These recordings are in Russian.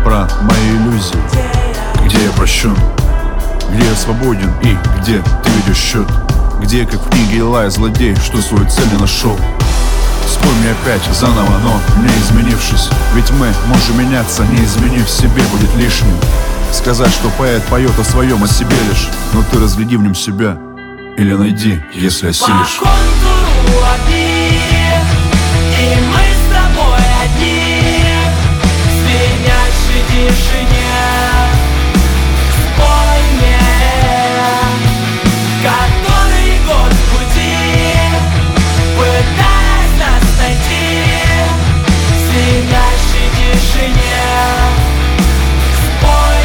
про мои иллюзии. Где я прощен, где я свободен и где ты ведешь счет. Где, как в книге Илая, злодей, что свою цель не нашел. Спой мне опять заново, но не изменившись. Ведь мы можем меняться, не изменив себе, будет лишним сказать, что поэт поет о своем, о себе лишь. Но ты разгляди в нем себя или найди, если осилишь. По контуру обид, и мы с тобой одни, в звенящей тишине. Спой мне, который год в пути, пытаясь нас найти, в звенящей тишине. Спой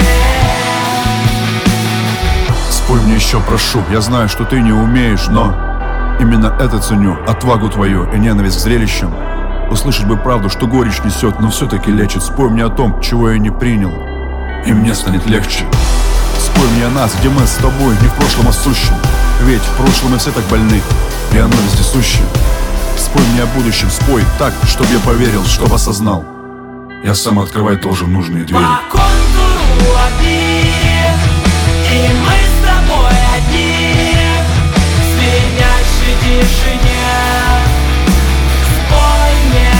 мне. Спой мне еще, прошу, я знаю, что ты не умеешь, но именно это ценю, отвагу твою и ненависть к зрелищам. Услышать бы правду, что горечь несет, но все-таки лечит. Спой мне о том, чего я не принял, и мне станет легче. Спой мне о нас, где мы с тобой, не в прошлом, а сущем. Ведь в прошлом мы все так больны, и оно вездесущее. Спой мне о будущем, спой так, чтоб я поверил, чтоб осознал. Я сам открывать должен нужные двери. По контуру обид, и мы с тобой одни, в звенящей тишине. Спой мне,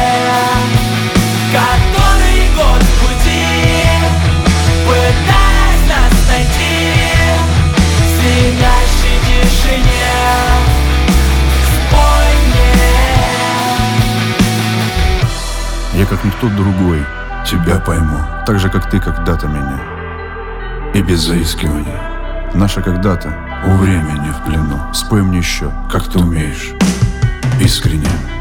который год в пути, пытаясь нас найти, в звенящей тишине. Спой мне. Я, как никто другой, тебя пойму, так же, как ты когда-то меня. И без заискиваний. Наше когда-то у времени в плену. Спой мне еще, как ты умеешь, искренне.